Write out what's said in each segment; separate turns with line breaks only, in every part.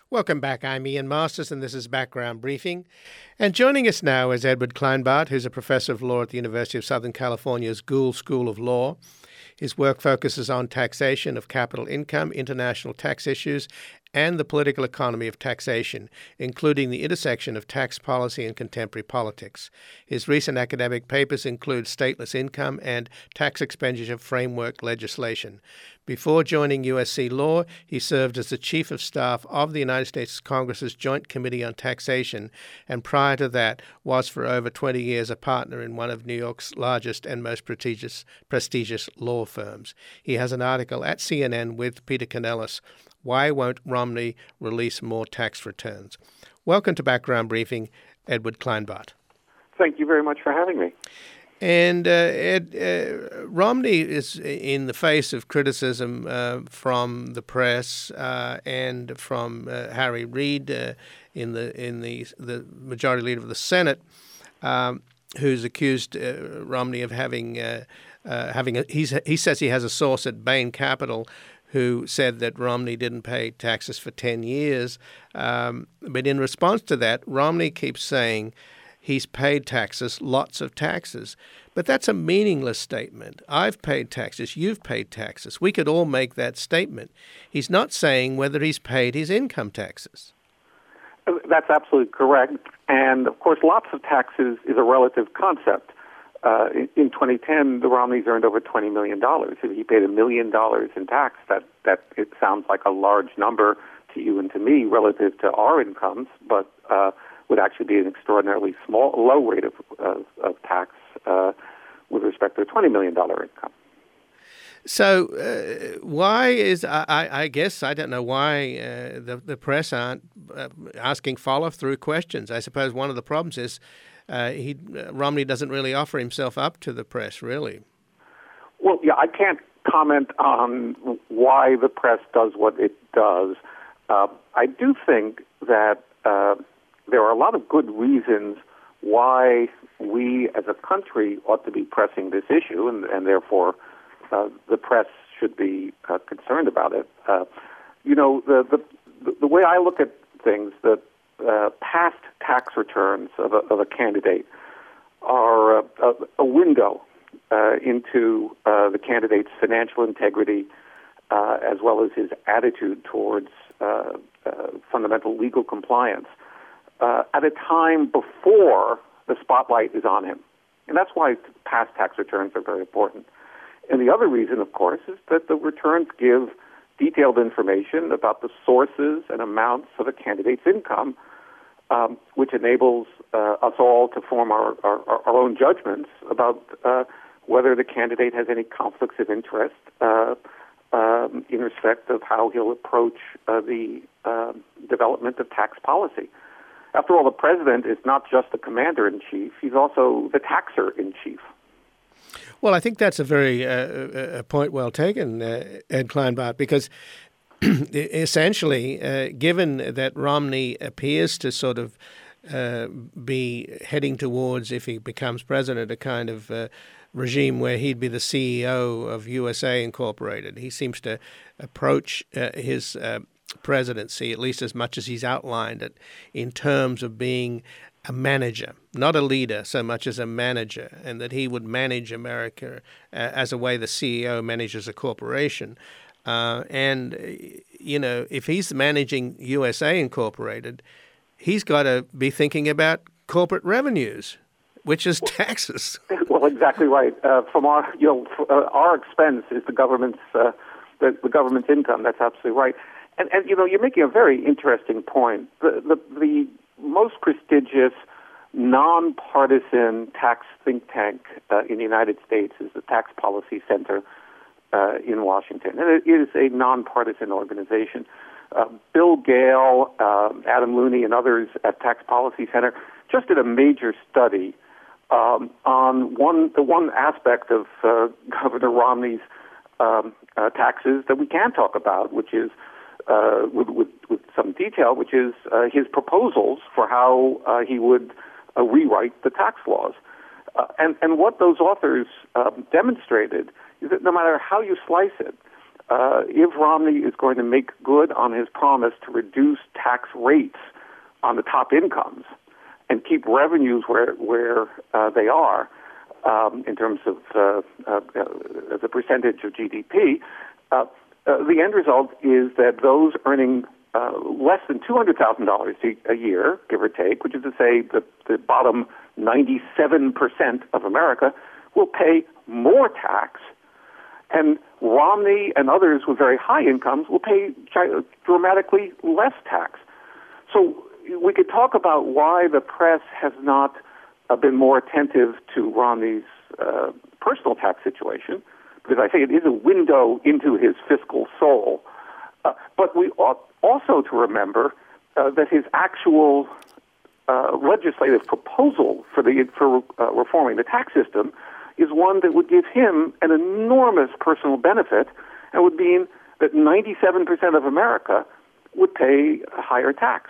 Welcome back. I'm Ian Masters, and this is Background Briefing. And joining us now is Edward Kleinbart, who's a professor of law at the University of Southern California's Gould School of Law. His work focuses on taxation of capital income, international tax issues, and the political economy of taxation, including the intersection of tax policy and contemporary politics. His recent academic papers include stateless income and tax expenditure framework legislation. Before joining USC Law, he served as the Chief of Staff of the United States Congress's Joint Committee on Taxation, and prior to that was for over 20 years a partner in one of New York's largest and most prestigious law firms. He has an article at CNN with Peter Canellis, "Why Won't Romney Release More Tax Returns?" Welcome to Background Briefing, Edward Kleinbart.
Thank you very much for having me.
And Romney is in the face of criticism from the press and from Harry Reid, in the majority leader of the Senate, who's accused Romney of he says he has a source at Bain Capital who said that Romney didn't pay taxes for 10 years. But in response to that, Romney keeps saying he's paid taxes, lots of taxes. But that's a meaningless statement. I've paid taxes. You've paid taxes. We could all make that statement. He's not saying whether he's paid his income taxes.
That's absolutely correct. And, of course, lots of taxes is a relative concept. In 2010, the Romneys earned over $20 million. If he paid $1 million in tax, that it sounds like a large number to you and to me relative to our incomes, but would actually be an extraordinarily low rate of tax with respect to a $20 million income.
So why is, I guess, I don't know why the press aren't asking follow-through questions. I suppose one of the problems is Romney doesn't really offer himself up to the press, really.
Well, yeah, I can't comment on why the press does what it does. I do think that there are a lot of good reasons why we as a country ought to be pressing this issue, and therefore the press should be concerned about it. The way I look at things, the past tax returns of a candidate are a window into the candidate's financial integrity as well as his attitude towards fundamental legal compliance at a time before the spotlight is on him. And that's why past tax returns are very important. And the other reason, of course, is that the returns give detailed information about the sources and amounts of a candidate's income, which enables us all to form our own judgments about whether the candidate has any conflicts of interest in respect of how he'll approach the development of tax policy. After all, the president is not just the commander-in-chief, he's also the taxer-in-chief.
Well, I think that's a very a point well taken, Ed Kleinbart, because essentially, given that Romney appears to sort of be heading towards, if he becomes president, a kind of regime where he'd be the CEO of USA Incorporated, he seems to approach his presidency, at least as much as he's outlined it, in terms of being a manager, not a leader so much as a manager, and that he would manage America as a way the CEO manages a corporation. If he's managing USA Incorporated, he's got to be thinking about corporate revenues, which is taxes.
Well, exactly right. From our expense is the government's income. That's absolutely right. And you're making a very interesting point. The most prestigious nonpartisan tax think tank in the United States is the Tax Policy Center in Washington. And it is a nonpartisan organization. Bill Gale, Adam Looney, and others at Tax Policy Center just did a major study on the one aspect of Governor Romney's taxes that we can talk about, which is with some detail, which is his proposals for how he would rewrite the tax laws. And what those authors demonstrated is that no matter how you slice it, if Romney is going to make good on his promise to reduce tax rates on the top incomes and keep revenues where they are in terms of the percentage of GDP, the end result is that those earning less than $200,000 a year, give or take, which is to say the bottom 97% of America, will pay more tax, and Romney and others with very high incomes will pay dramatically less tax. So we could talk about why the press has not been more attentive to Romney's personal tax situation, because I say it is a window into his fiscal soul. But we ought also to remember that his actual legislative proposal for reforming the tax system is one that would give him an enormous personal benefit and would mean that 97% of America would pay a higher tax.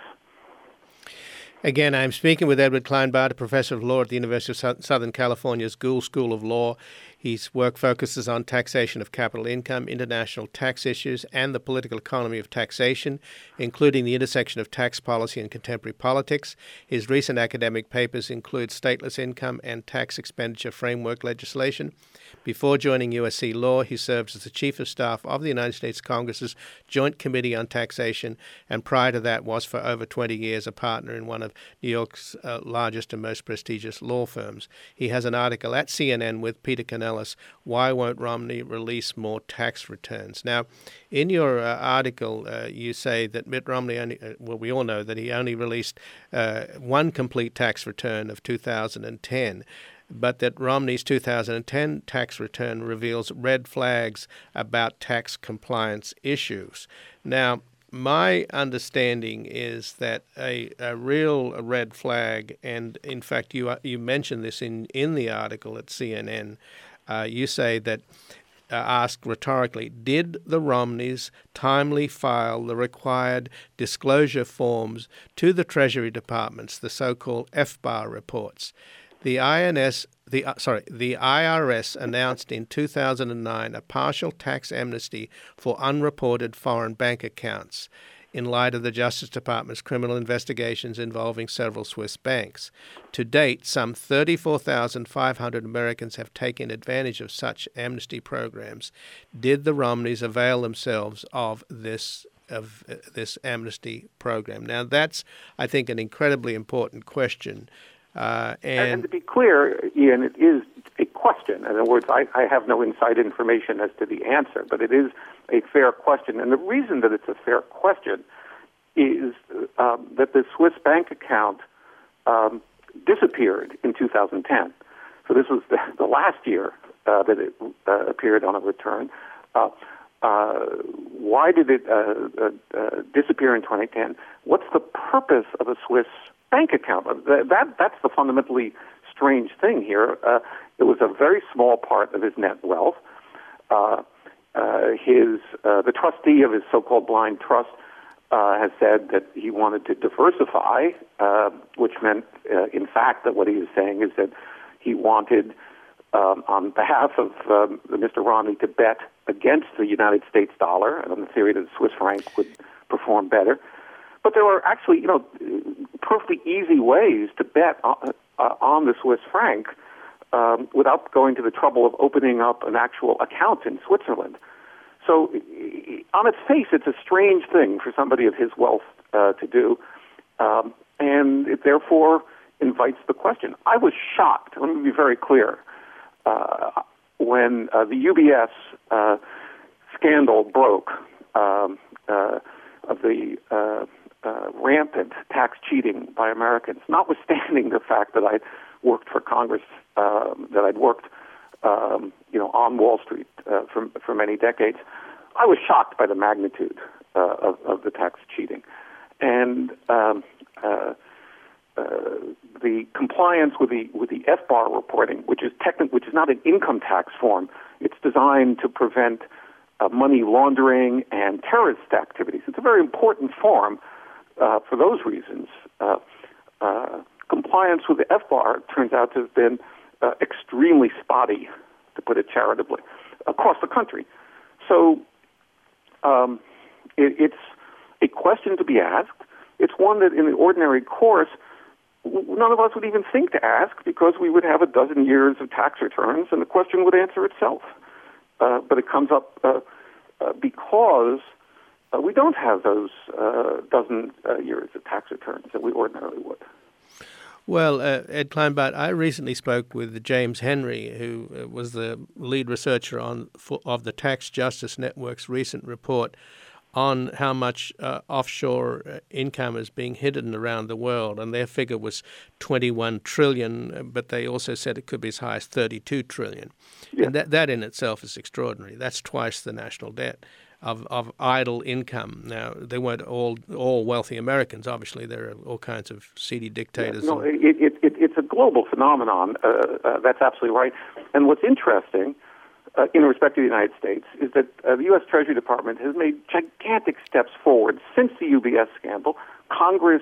Again, I'm speaking with Edward Kleinbart, a professor of law at the University of Southern California's Gould School of Law. His work focuses on taxation of capital income, international tax issues, and the political economy of taxation, including the intersection of tax policy and contemporary politics. His recent academic papers include stateless income and tax expenditure framework legislation. Before joining USC Law, he served as the Chief of Staff of the United States Congress's Joint Committee on Taxation, and prior to that was for over 20 years a partner in one of New York's largest and most prestigious law firms. He has an article at CNN with Peter Canellis, Why Won't Romney Release More Tax Returns? Now, in your article, you say that Mitt Romney we all know that he only released one complete tax return of 2010. But that Romney's 2010 tax return reveals red flags about tax compliance issues. Now, my understanding is that a real red flag, and in fact you mentioned this in the article at CNN, you say that, asked rhetorically, did the Romneys timely file the required disclosure forms to the Treasury Departments, the so-called FBAR reports? The IRS announced in 2009 a partial tax amnesty for unreported foreign bank accounts in light of the Justice Department's criminal investigations involving several Swiss banks. To date, some 34,500 Americans have taken advantage of such amnesty programs. Did the Romneys avail themselves of this amnesty program? Now, that's, I think, an incredibly important question.
And to be clear, Ian, it is a question. In other words, I have no inside information as to the answer, but it is a fair question. And the reason that it's a fair question is that the Swiss bank account disappeared in 2010. So this was the last year that it appeared on a return. Why did it disappear in 2010? What's the purpose of a Swiss bank account? That's the fundamentally strange thing here. It was a very small part of his net wealth. The trustee of his so-called blind trust has said that he wanted to diversify, which meant, in fact, that what he was saying is that he wanted, on behalf of Mr. Romney, to bet against the United States dollar, and on the theory that the Swiss franc would perform better. But there are actually, perfectly easy ways to bet on the Swiss franc without going to the trouble of opening up an actual account in Switzerland. So on its face, it's a strange thing for somebody of his wealth to do, and it therefore invites the question. I was shocked, let me be very clear, when the UBS scandal broke of the rampant tax cheating by Americans, notwithstanding the fact that I worked for Congress, that I'd worked, on Wall Street for many decades. I was shocked by the magnitude of the tax cheating, and the compliance with the FBAR reporting, which is not an income tax form. It's designed to prevent money laundering and terrorist activities. It's a very important form. For those reasons, compliance with the FBAR turns out to have been extremely spotty, to put it charitably, across the country. So It's a question to be asked. It's one that in the ordinary course, none of us would even think to ask because we would have a dozen years of tax returns and the question would answer itself. But it comes up because we don't have those dozen years of tax returns that we ordinarily would.
Well, Ed Kleinbart, I recently spoke with James Henry, who was the lead researcher of the Tax Justice Network's recent report on how much offshore income is being hidden around the world, and their figure was 21 trillion, but they also said it could be as high as 32 trillion. Yeah. And that in itself is extraordinary. That's twice the national debt of idle income. Now, they weren't all wealthy Americans, obviously. There are all kinds of seedy dictators.
Yeah, no, it's a global phenomenon. That's absolutely right. And what's interesting, in respect to the United States, is that the U.S. Treasury Department has made gigantic steps forward since the UBS scandal. Congress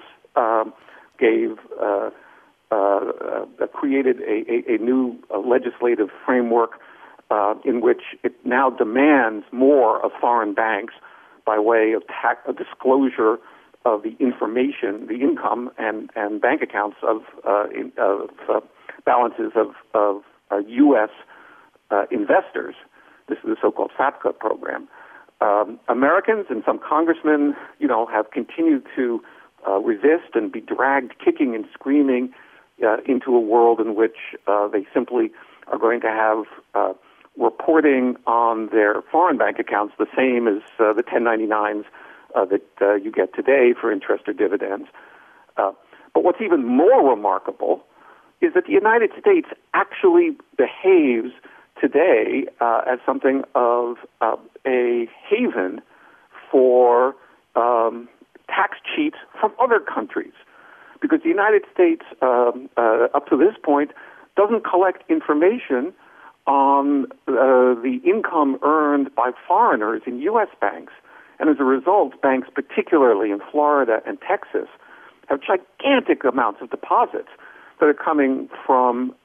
created a new legislative framework in which it now demands more of foreign banks by way of disclosure of the information, the income and bank accounts of balances of U.S. Investors. This is the so-called FATCA program. Americans and some congressmen, have continued to resist and be dragged kicking and screaming into a world in which they simply are going to have reporting on their foreign bank accounts the same as the 1099s that you get today for interest or dividends. But what's even more remarkable is that the United States actually behaves today as something of a haven for tax cheats from other countries. Because the United States, up to this point, doesn't collect information on the income earned by foreigners in U.S. banks. And as a result, banks, particularly in Florida and Texas, have gigantic amounts of deposits that are coming from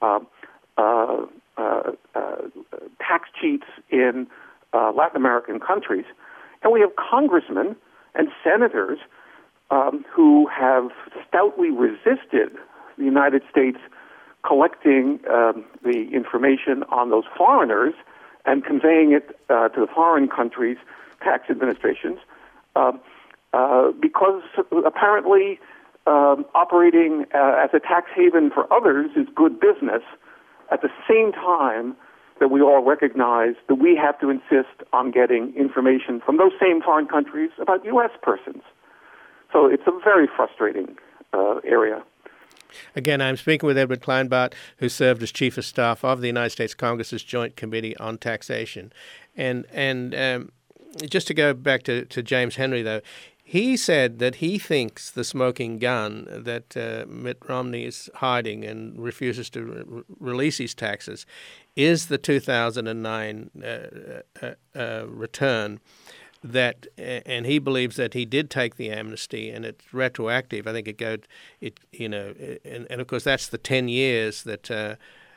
tax cheats in Latin American countries. And we have congressmen and senators who have stoutly resisted the United States collecting the information on those foreigners and conveying it to the foreign countries' tax administrations because apparently operating as a tax haven for others is good business at the same time that we all recognize that we have to insist on getting information from those same foreign countries about U.S. persons. So it's a very frustrating area.
Again, I'm speaking with Edward Kleinbart, who served as Chief of Staff of the United States Congress's Joint Committee on Taxation. And just to go back to James Henry, though, he said that he thinks the smoking gun that Mitt Romney is hiding and refuses to release his taxes is the 2009 return. And he believes that he did take the amnesty and it's retroactive. I think and of course that's the 10 years that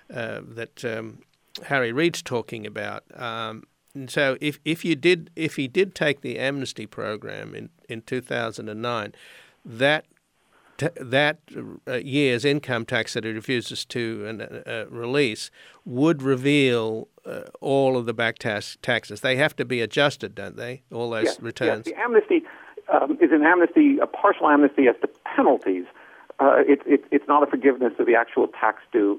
Harry Reid's talking about. And so if he did take the amnesty program in 2009, that year's income tax that he refuses to release would reveal all of the back taxes. They have to be adjusted, don't they? All those returns.
Yes. The amnesty is an amnesty, a partial amnesty as to penalties. It's not a forgiveness of the actual tax due.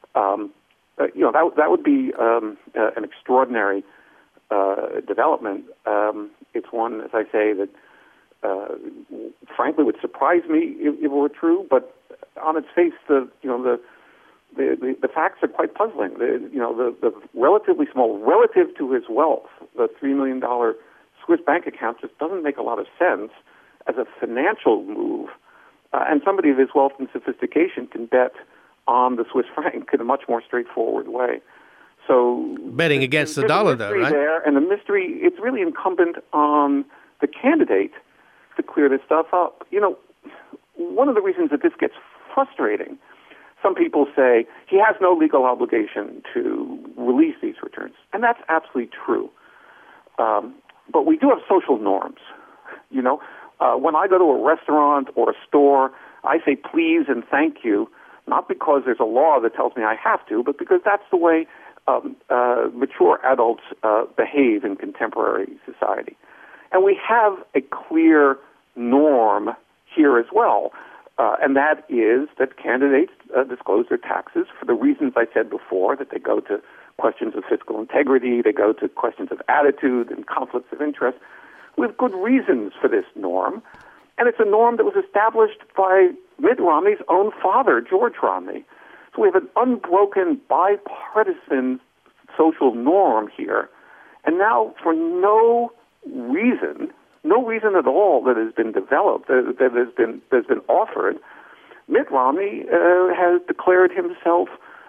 That would be an extraordinary development. It's one, as I say, that frankly would surprise me if it were true. But on its face, the facts are quite puzzling. The relatively small, relative to his wealth, the $3 million Swiss bank account just doesn't make a lot of sense as a financial move. And somebody of his wealth and sophistication can bet on the Swiss franc in a much more straightforward way. So
betting against the dollar, though, right?
There, and the mystery, it's really incumbent on the candidate to clear this stuff up. One of the reasons that this gets frustrating, some people say he has no legal obligation to release these returns, and that's absolutely true. but we do have social norms. You know, when I go to a restaurant or a store, I say please and thank you, not because there's a law that tells me I have to, but because that's the way mature adults behave in contemporary society. And we have a clear norm here as well, and that is that candidates disclose their taxes for the reasons I said before, that they go to questions of fiscal integrity, they go to questions of attitude and conflicts of interest. We have good reasons for this norm, and it's a norm that was established by Mitt Romney's own father, George Romney. So we have an unbroken bipartisan social norm here, and now for no reason at all that has been developed, that's been offered, Mitt Romney has declared himself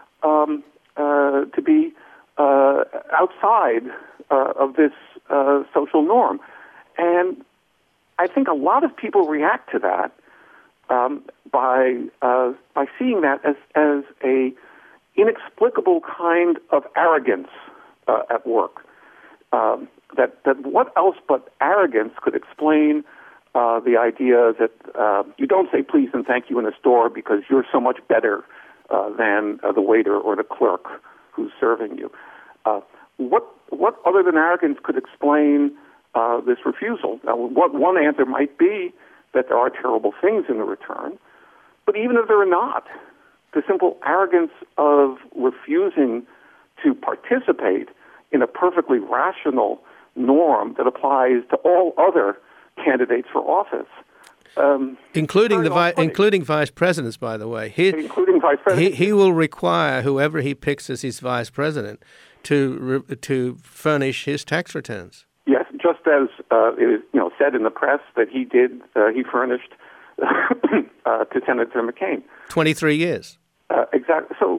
to be outside of this social norm. And I think a lot of people react to that by seeing that as a inexplicable kind of arrogance at work. That what else but arrogance could explain the idea that you don't say please and thank you in a store because you're so much better than the waiter or the clerk who's serving you. What other than arrogance could explain this refusal? Now, what one answer might be that there are terrible things in the return, but even if there are not, the simple arrogance of refusing to participate in a perfectly rational norm that applies to all other candidates for office.
Including vice presidents, by the way.
Including vice presidents.
He will require whoever he picks as his vice president to furnish his tax returns.
Yes, just as it is said in the press that he did. He furnished to Senator McCain.
23 years.
Exactly. So,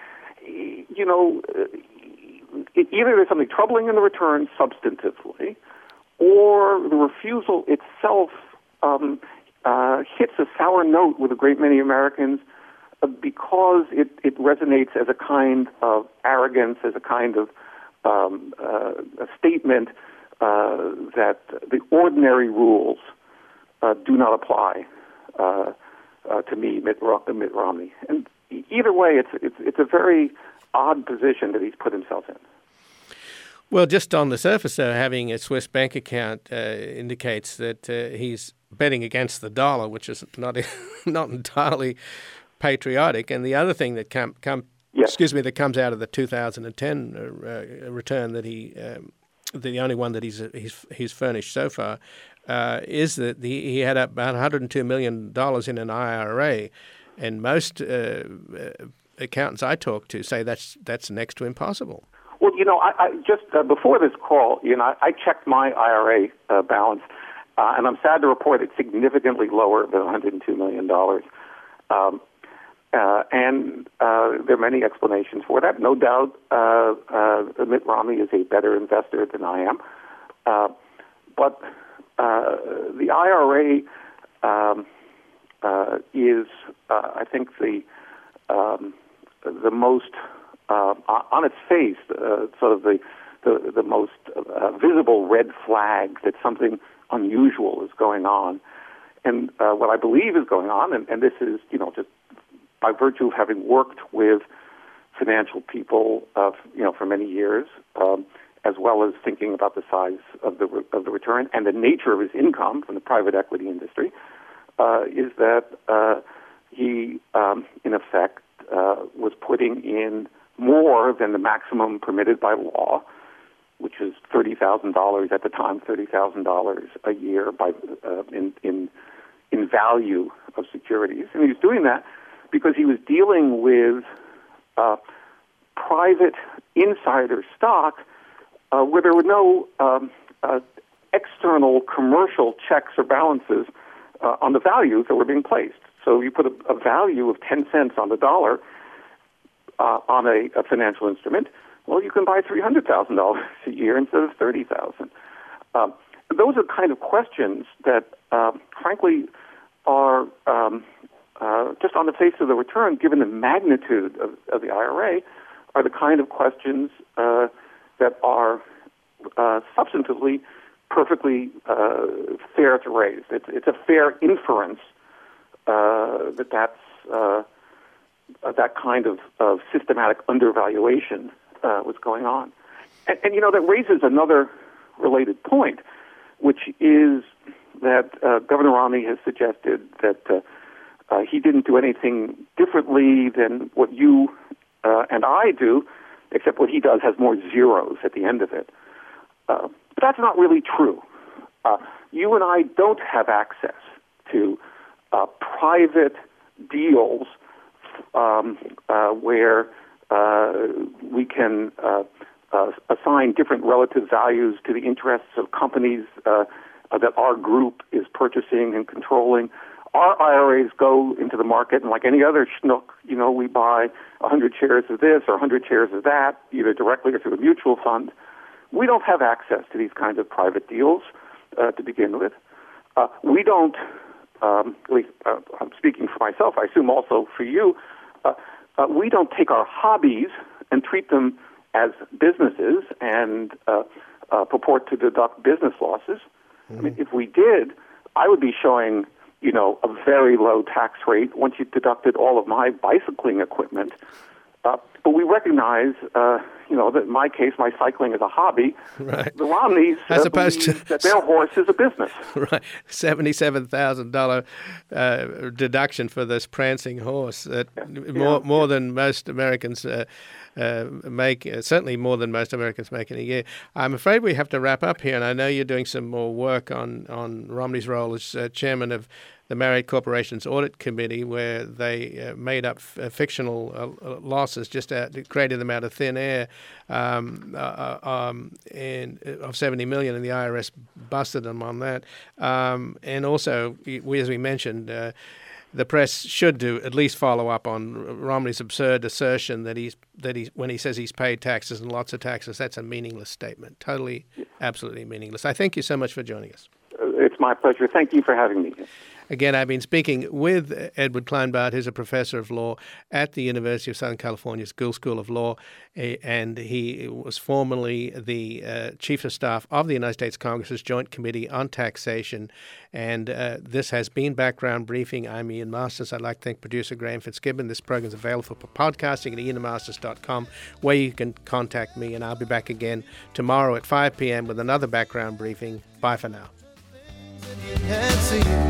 either there's something troubling in the return substantively, or the refusal itself hits a sour note with a great many Americans because it resonates as a kind of arrogance, as a kind of a statement that the ordinary rules do not apply to me, Mitt Romney. And either way, it's a very odd position that he's put himself in.
Well, just on the surface, though, having a Swiss bank account indicates that he's betting against the dollar, which is not entirely patriotic. And the other thing that that comes out of the 2010 return that the only one that he's furnished so far, is that he had about $102 million in an IRA, and most accountants I talk to say that's next to impossible.
Well, I just before this call, I checked my IRA balance, and I'm sad to report it's significantly lower than $102 million. And there are many explanations for that. No doubt, Mitt Romney is a better investor than I am. But the IRA is, I think, the most on its face, sort of the most visible red flag that something unusual is going on. And what I believe is going on, and this is, just by virtue of having worked with financial people, for many years, as well as thinking about the size of the return and the nature of his income from the private equity industry, is that he, in effect, was putting in more than the maximum permitted by law, which is $30,000 at the time, $30,000 a year in value of securities, and he was doing that because he was dealing with private insider stock where there were no external commercial checks or balances on the values that were being placed. So you put a value of 10 cents on the dollar on a financial instrument, well, you can buy $300,000 a year instead of $30,000. Those are kind of questions that, frankly, are just on the face of the return, given the magnitude of the IRA, are the kind of questions that are substantively perfectly fair to raise. It's a fair inference that kind of systematic undervaluation was going on. And that raises another related point, which is that Governor Romney has suggested that he didn't do anything differently than what you and I do, except what he does has more zeros at the end of it. But that's not really true. You and I don't have access to private deals where we can assign different relative values to the interests of companies that our group is purchasing and controlling. Our IRAs go into the market, and like any other schnook, we buy 100 shares of this or 100 shares of that, either directly or through a mutual fund. We don't have access to these kinds of private deals to begin with. We don't, at least I'm speaking for myself, I assume also for you, we don't take our hobbies and treat them as businesses and purport to deduct business losses. I mean, if we did, I would be showing, a very low tax rate once you deducted all of my bicycling equipment. But we recognize, that in my case, my cycling is a hobby.
Right.
The Romneys
as opposed to
that their horse is a business.
Right, $77,000 deduction for this prancing horse. More than most Americans make. Certainly more than most Americans make in a year. I'm afraid we have to wrap up here, and I know you're doing some more work on Romney's role as chairman of the Marriott Corporation's Audit Committee, where they made up fictional losses, just created them out of thin air, and of $70 million, and the IRS busted them on that. And also, as we mentioned, the press should at least follow up on Romney's absurd assertion that when he says he's paid taxes and lots of taxes, that's a meaningless statement. Totally, absolutely meaningless. I thank you so much for joining us.
It's my pleasure. Thank you for having me.
Again, I've been speaking with Edward Kleinbart, who's a professor of law at the University of Southern California's Gould School of Law, and he was formerly the Chief of Staff of the United States Congress's Joint Committee on Taxation. And this has been Background Briefing. I'm Ian Masters. I'd like to thank producer Graham Fitzgibbon. This program is available for podcasting at ianmasters.com, where you can contact me, and I'll be back again tomorrow at 5 p.m. with another Background Briefing. Bye for now.